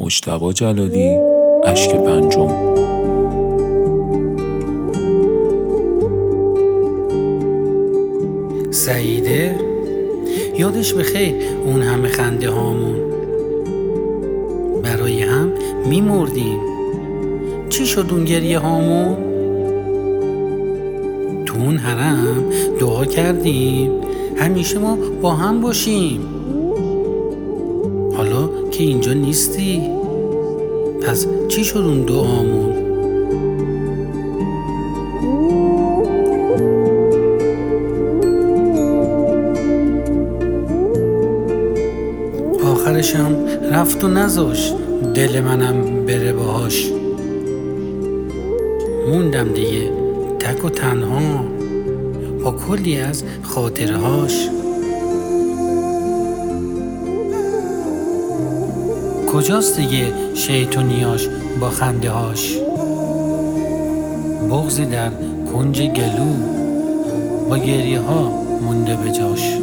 مجتبی جلالی، اشک پنجم. سعیده یادش بخیر اون همه خنده هامون، برای هم میمردیم. چی شد اون گریه هامون؟ تو اون حرم دعا کردیم همیشه ما با هم باشیم. حالا که اینجا نیستی، پس چی شد اون دعامون؟ آخرشم رفت و نذاشت دل منم بره باهاش. موندم دیگه تک و تنها با کلی از خاطرهاش. کجاست دیگه شیطونیاش با خنده هاش؟ بغضی در کنج گلو با گریه ها مونده به جاش.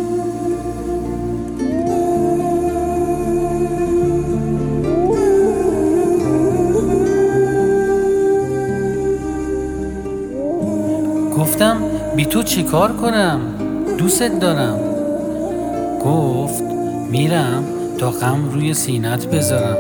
گفتم بی تو چی کار کنم؟ دوست دارم. گفت میرم تا غم روی سینت بذارم.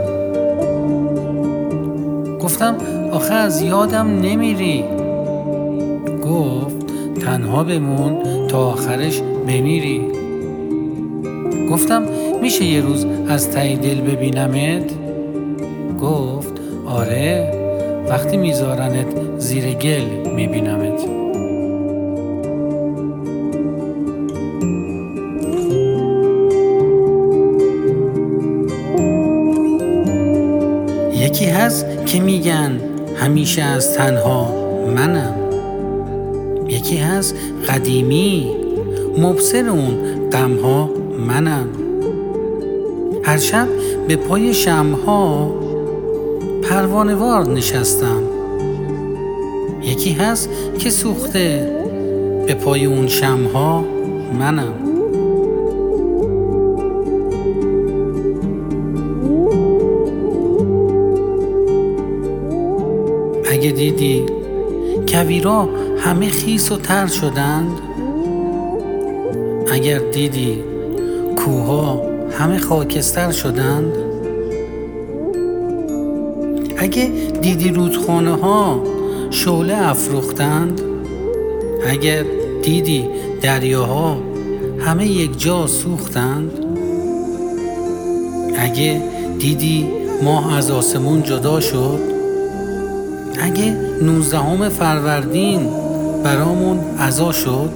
گفتم آخه از یادم نمیری. گفت تنها بمون تا آخرش بمیری. گفتم میشه یه روز از ته دل ببینمت؟ گفت آره، وقتی میذارنت زیر گل میبینمت. یکی هست که میگن همیشه از تنها منم. یکی هست قدیمی مبصر اون غمها منم. هر شب به پای شمعها پروانه‌وار نشستم. یکی هست که سوخته به پای اون شمعها منم. اگه دیدی کویرا همه خیس و تر شدند، اگر دیدی کوها همه خاکستر شدند، اگه دیدی رودخانه ها شعله افروختند، اگر دیدی دریاها همه یک جا سوختند، اگه دیدی ماه از آسمون جدا شد، اگه 19 فروردین برامون عزا شد،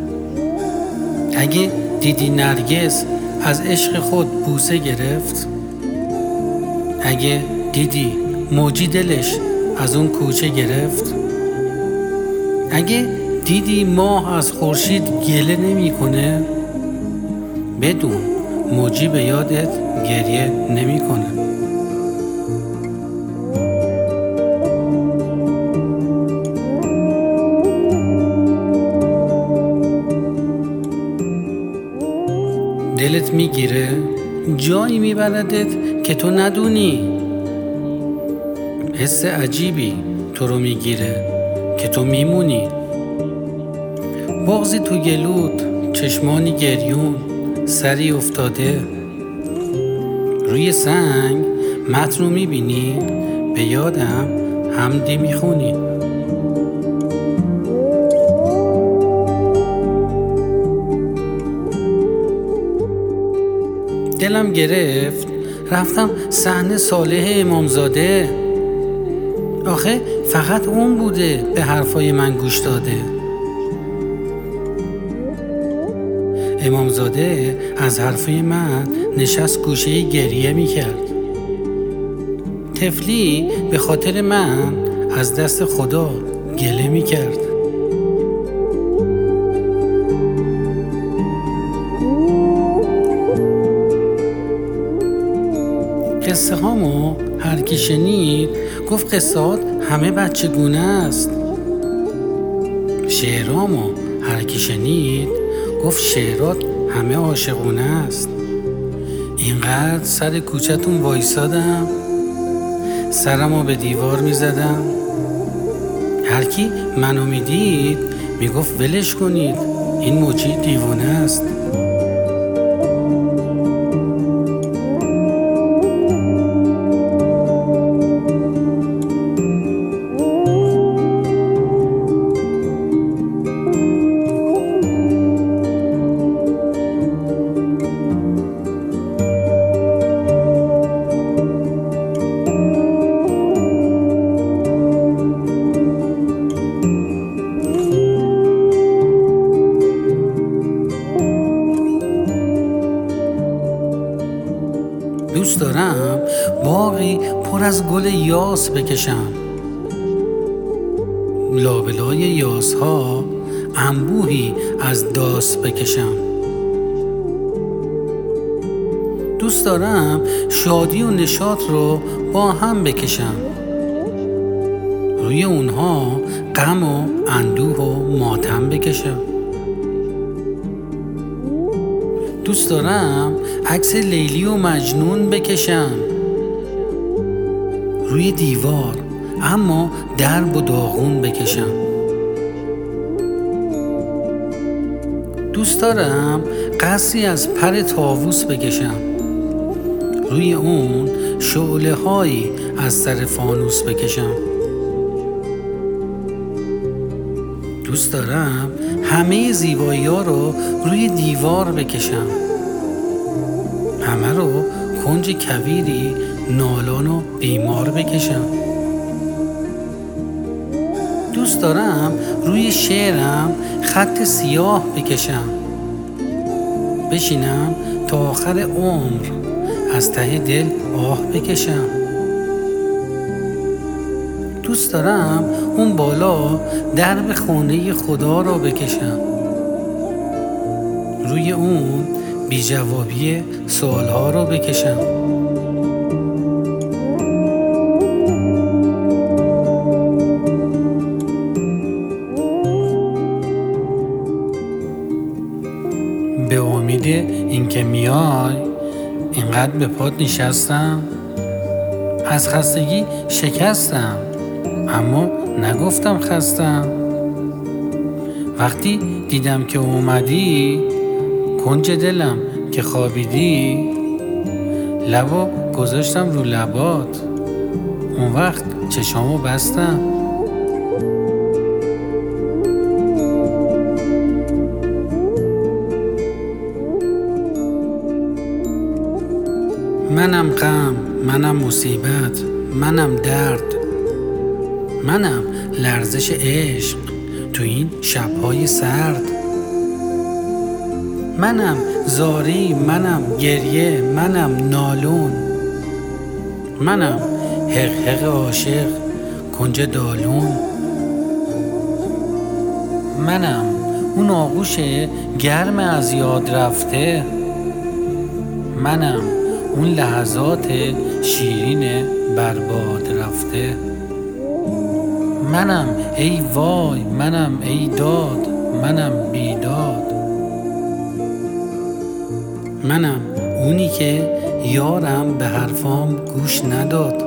اگه دیدی نرگس از عشق خود بوسه گرفت، اگه دیدی موجی دلش از اون کوچه گرفت، اگه دیدی ماه از خورشید گله نمیکنه، بدون موجی به یادت گریه نمیکنه. دلت میگیره جایی میبردت که تو ندونی. حس عجیبی تو رو میگیره که تو میمونی. بغضی تو گلوت، چشمانی گریون، سری افتاده روی سنگ. متن رو میبینی، به یادم حمدی میخونی. دلم گرفت رفتم صحن صالح امامزاده. آخه فقط اون بوده به حرفای من گوش داده. امامزاده از حرفای من نشست گوشه گریه میکرد. طفلی به خاطر من از دست خدا گله میکرد. قصه هامو هر کی شنید گفت قصهات همه بچگونه است. شعرامو هر کی شنید گفت شعرات همه عاشقونه است. اینقدر سر کوچه‌تون وایسادم سرمو به دیوار میزدم. هر کی منو میدید میگفت ولش کنید، این موجی دیوانه است. دوست دارم باغی پر از گل یاس بکشم، لابلای یاس ها انبوهی از داس بکشم. دوست دارم شادی و نشاط رو با هم بکشم، روی اونها غم و اندوه و ماتم بکشم. دوست دارم عکس لیلی و مجنون بکشم روی دیوار، اما درب و داغون بکشم. دوست دارم قصری از پر طاووس بکشم، روی اون شعله هایی از سر فانوس بکشم. دوست دارم همه زیبایی ها رو روی دیوار بکشم، همه رو کنج کویری نالان و بیمار بکشم. دوست دارم روی شعرم خط سیاه بکشم، بشینم تا آخر عمر از ته دل آه بکشم. دوست دارم اون بالا درب خونه خدا را بکشم، روی اون بی جوابی سوالها را بکشم. به امید اینکه میای اینقدر به پات نشستم، از خستگی شکستم اما نگفتم خستم. وقتی دیدم که اومدی کنج دلم که خوابیدی، لبو گذاشتم رو لبات، اون وقت چشامو بستم. منم غم، منم مصیبت، منم درد، منم لرزش عشق تو این شب‌های سرد. منم زاری، منم گریه، منم نالون، منم حق حق عاشق کنج دالون. منم اون آغوش گرم از یاد رفته، منم اون لحظات شیرین برباد رفته. منم ای وای، منم ای داد، منم بیداد. منم اونی که یارم به حرفام گوش نداد.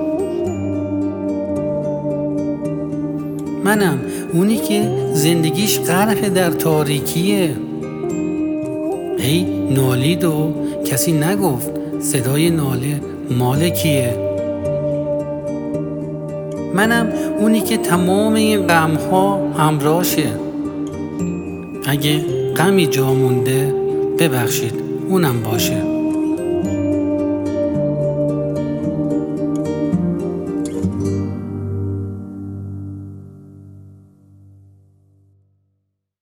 منم اونی که زندگیش غرق در تاریکیه، هی نالید و کسی نگفت صدای ناله مال کیه. منم اونی که تمام این غمها همراشه، اگه غمی جا مونده ببخشید اونم باشه.